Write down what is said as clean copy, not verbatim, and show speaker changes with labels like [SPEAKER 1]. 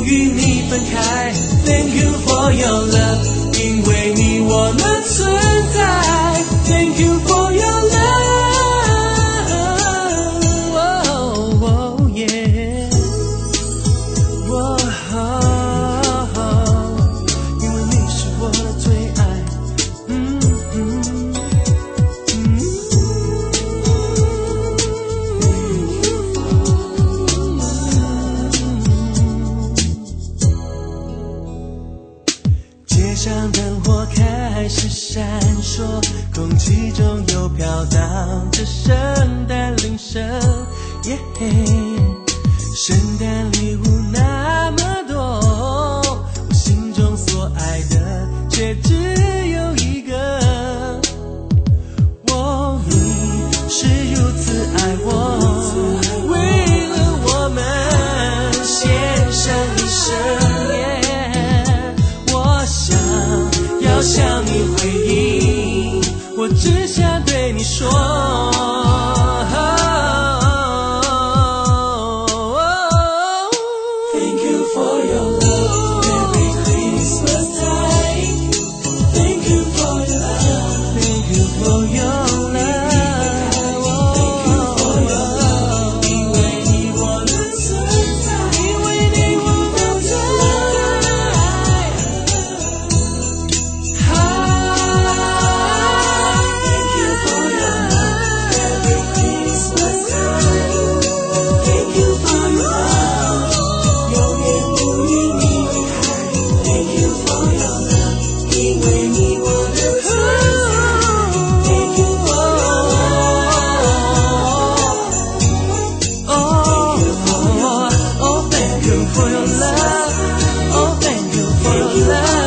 [SPEAKER 1] 与你分开。 Thank you for your love， 因为你我能存在。 Thank you for your love。是闪烁，空气中又飘荡着圣诞铃声，圣诞礼物那么多，我心中所爱的却只有一个。你是如此爱我，为了我们献上一生。要向你回应，我只想对你说。Thank you for your love, Merry Christmas time. Thank you for your love, thank you for your love. Thank you for your love， 因为你我能存在，因为你我能存在。